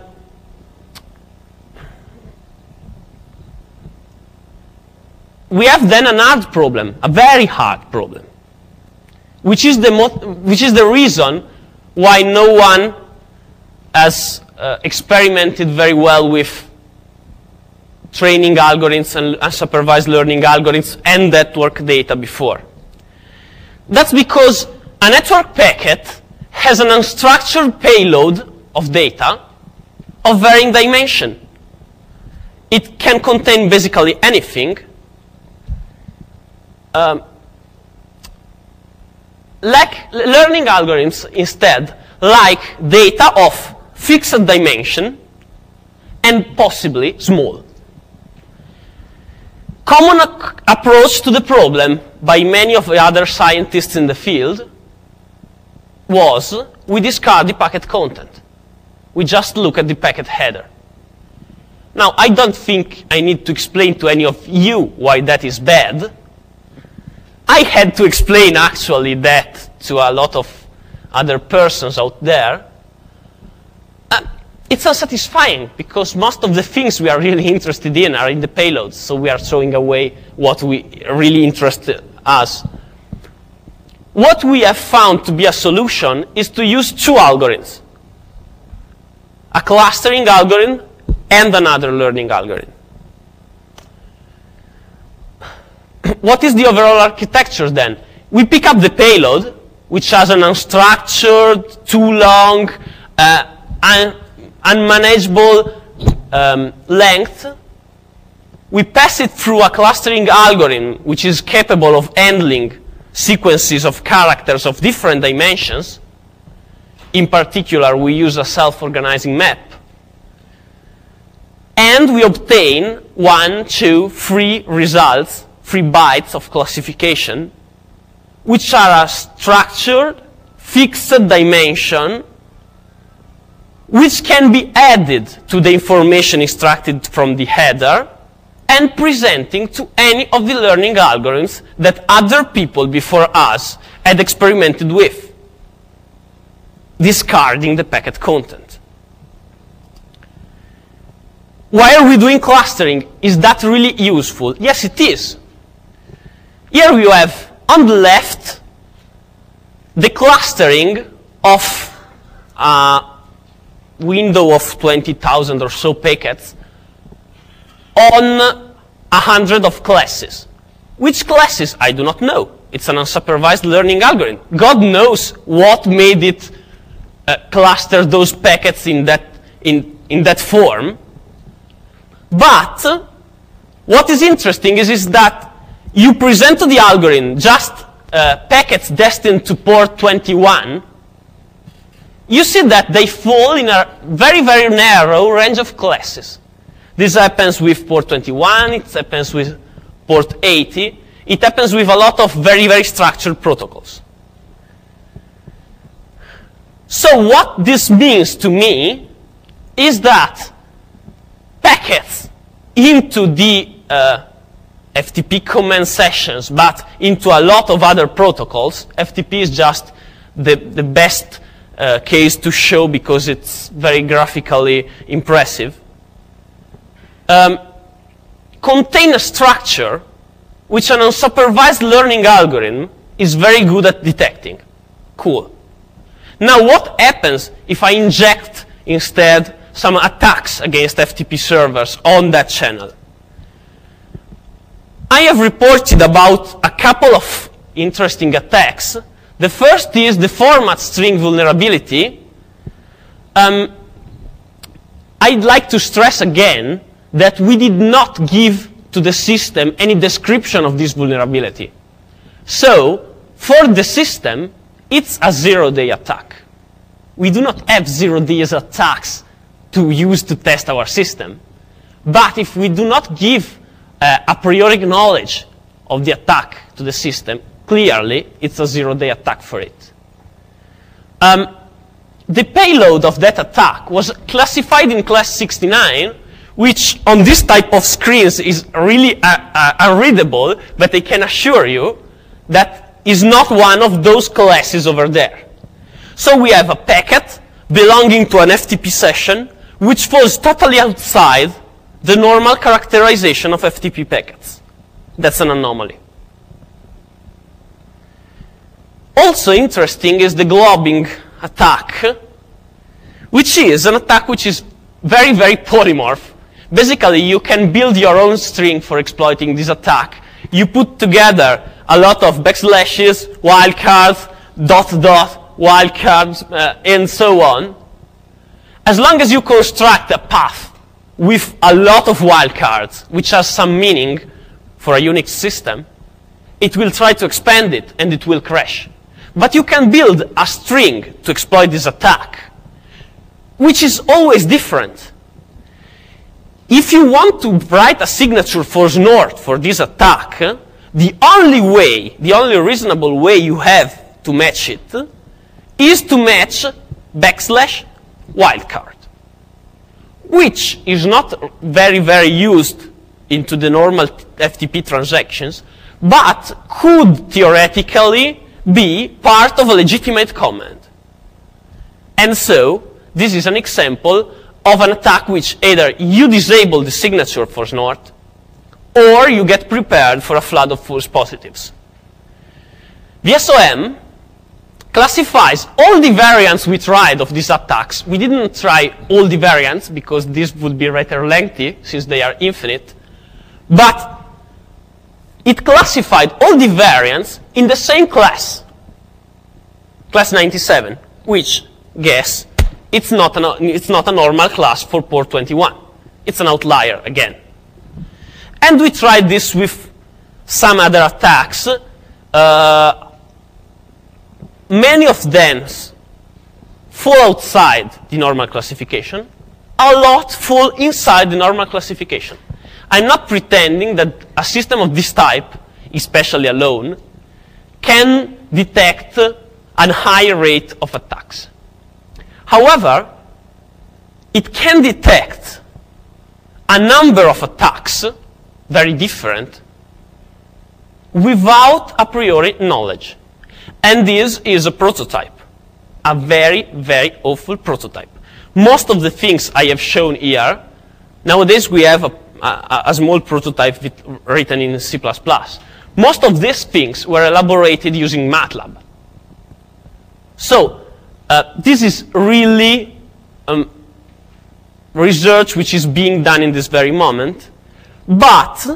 we have then an hard problem, a very hard problem, which is the reason why no one has experimented very well with training algorithms and unsupervised learning algorithms and network data before. That's because a network packet has an unstructured payload of data of varying dimension. It can contain basically anything. learning algorithms instead like data of fixed dimension and possibly small. Common approach to the problem by many of the other scientists in the field was we discard the packet content. We just look at the packet header. Now, I don't think I need to explain to any of you why that is bad. I had to explain actually that to a lot of other persons out there. It's unsatisfying because most of the things we are really interested in are in the payloads, so we are throwing away what we really interest us. What we have found to be a solution is to use two algorithms, a clustering algorithm and another learning algorithm. What is the overall architecture then? We pick up the payload, which has an unstructured, too long, unmanageable length. We pass it through a clustering algorithm, which is capable of handling sequences of characters of different dimensions. In particular, we use a self-organizing map. And we obtain 1, 2, 3 results, 3 bytes of classification, which are a structured, fixed dimension, which can be added to the information extracted from the header and presenting to any of the learning algorithms that other people before us had experimented with, discarding the packet content. Why are we doing clustering? Is that really useful? Yes, it is. Here we have, on the left, the clustering of a window of 20,000 or so packets on 100 of classes. Which classes? I do not know. It's an unsupervised learning algorithm. God knows what made it cluster those packets in that form. But what is interesting is that you present to the algorithm just packets destined to port 21. You see that they fall in a very, very narrow range of classes. This happens with port 21, it happens with port 80, it happens with a lot of very, very structured protocols. So what this means to me is that packets into the FTP command sessions, but into a lot of other protocols, FTP is just the best case to show because it's very graphically impressive, contain a structure which an unsupervised learning algorithm is very good at detecting. Cool. Now what happens if I inject instead some attacks against FTP servers on that channel? I have reported about a couple of interesting attacks. The first is the format string vulnerability. I'd like to stress again that we did not give to the system any description of this vulnerability. So, for the system, it's a zero-day attack. We do not have zero-day attacks to use to test our system. But if we do not give a priori knowledge of the attack to the system, clearly it's a zero-day attack for it. The payload of that attack was classified in class 69, which on this type of screens is really unreadable, but I can assure you that is not one of those classes over there. So we have a packet belonging to an FTP session which falls totally outside the normal characterization of FTP packets. That's an anomaly. Also interesting is the globbing attack, which is an attack which is very, very polymorph. Basically, you can build your own string for exploiting this attack. You put together a lot of backslashes, wildcards, dot, wildcards, and so on. As long as you construct a path with a lot of wildcards, which has some meaning for a Unix system, it will try to expand it and it will crash. But you can build a string to exploit this attack, which is always different. If you want to write a signature for Snort for this attack, the only reasonable way you have to match it is to match \wildcard, which is not very, very used into the normal FTP transactions, but could theoretically be part of a legitimate command. And so, this is an example of an attack which either you disable the signature for Snort, or you get prepared for a flood of false positives. VSOM classifies all the variants we tried of these attacks. We didn't try all the variants, because this would be rather lengthy, since they are infinite. But it classified all the variants in the same class, class 97, which, guess, it's not a normal class for port 21. It's an outlier, again. And we tried this with some other attacks. Many of them fall outside the normal classification. A lot fall inside the normal classification. I'm not pretending that a system of this type, especially alone, can detect a high rate of attacks. However, it can detect a number of attacks, very different, without a priori knowledge. And this is a prototype, a very, very awful prototype. Most of the things I have shown here, nowadays we have a small prototype written in C++. Most of these things were elaborated using MATLAB. So, this is really research which is being done in this very moment, but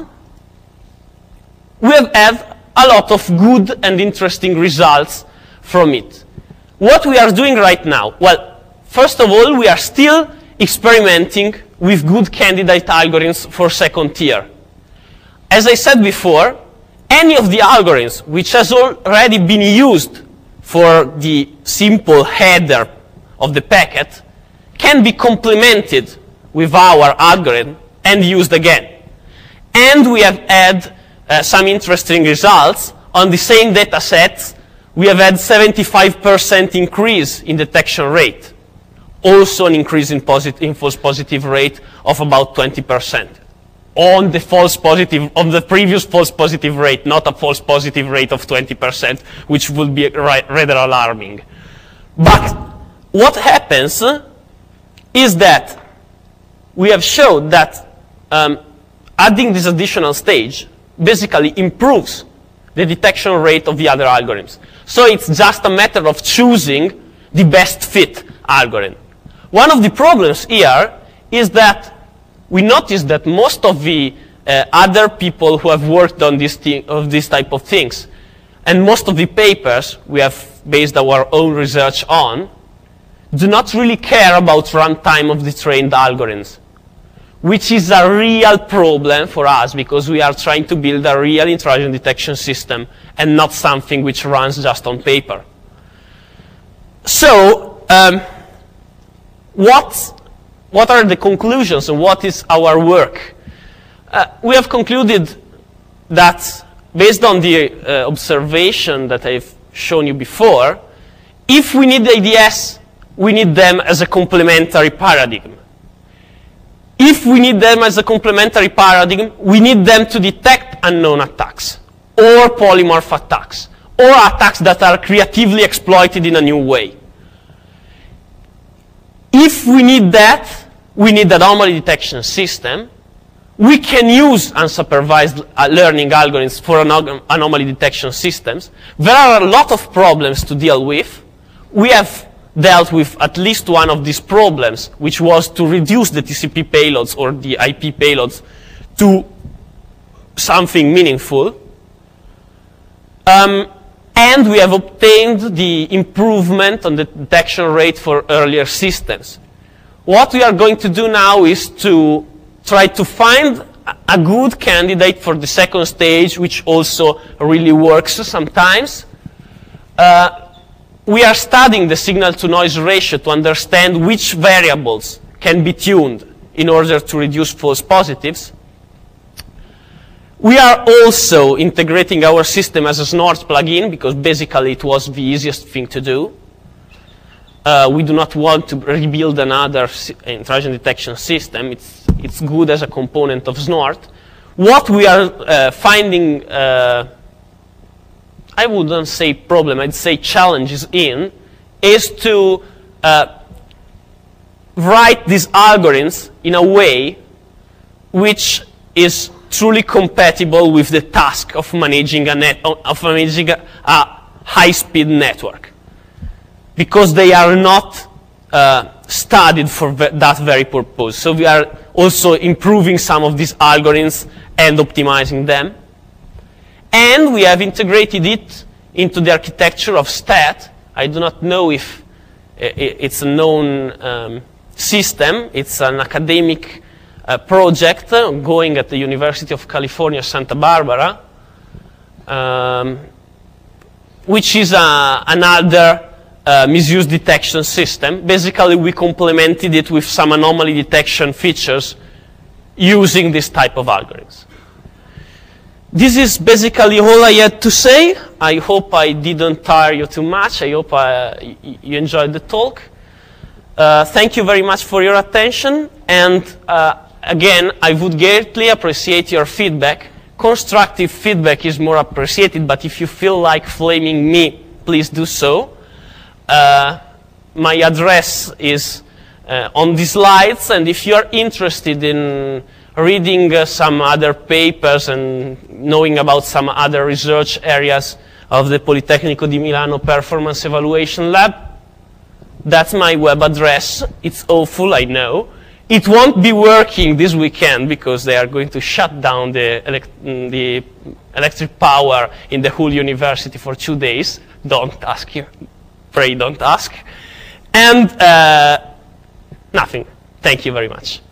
we have had a lot of good and interesting results from it. What we are doing right now? Well, first of all, we are still experimenting with good candidate algorithms for second tier. As I said before, any of the algorithms which has already been used for the simple header of the packet can be complemented with our algorithm and used again. And we have had some interesting results. On the same data sets, we have had 75% increase in detection rate. Also an increase in false positive rate of about 20%. On the previous false positive rate, not a false positive rate of 20%, which would be rather alarming. But what happens is that we have shown that adding this additional stage basically improves the detection rate of the other algorithms. So it's just a matter of choosing the best fit algorithm. One of the problems here is that we noticed that most of the other people who have worked on this type of things, and most of the papers we have based our own research on, do not really care about runtime of the trained algorithms, which is a real problem for us, because we are trying to build a real intrusion detection system and not something which runs just on paper. So, what are the conclusions and what is our work? We have concluded that, based on the observation that I've shown you before, if we need ADS, we need them as a complementary paradigm. If we need them as a complementary paradigm, we need them to detect unknown attacks, or polymorph attacks, or attacks that are creatively exploited in a new way. If we need that, we need an anomaly detection system. We can use unsupervised learning algorithms for anomaly detection systems. There are a lot of problems to deal with. We have dealt with at least one of these problems, which was to reduce the TCP payloads or the IP payloads to something meaningful. And we have obtained the improvement on the detection rate for earlier systems. What we are going to do now is to try to find a good candidate for the second stage, which also really works sometimes. we are studying the signal-to-noise ratio to understand which variables can be tuned in order to reduce false positives. We are also integrating our system as a Snort plugin because basically it was the easiest thing to do. We do not want to rebuild another intrusion detection system. It's good as a component of Snort. What we are finding, I wouldn't say problem, I'd say challenges in, is to write these algorithms in a way which is truly compatible with the task of managing a high-speed network, because they are not studied for that very purpose. So we are also improving some of these algorithms and optimizing them. And we have integrated it into the architecture of STAT. I do not know if it's a known system. It's an academic project going at the University of California, Santa Barbara, which is another misuse detection system. Basically, we complemented it with some anomaly detection features using this type of algorithms. This is basically all I had to say. I hope I didn't tire you too much. I hope you enjoyed the talk. Thank you very much for your attention. And again, I would greatly appreciate your feedback. Constructive feedback is more appreciated, but if you feel like flaming me, please do so. My address is on the slides, and if you are interested in reading some other papers and knowing about some other research areas of the Politecnico di Milano Performance Evaluation Lab, that's my web address. It's awful, I know. It won't be working this weekend because they are going to shut down the electric power in the whole university for 2 days. Don't ask here. Pray don't ask. And nothing. Thank you very much.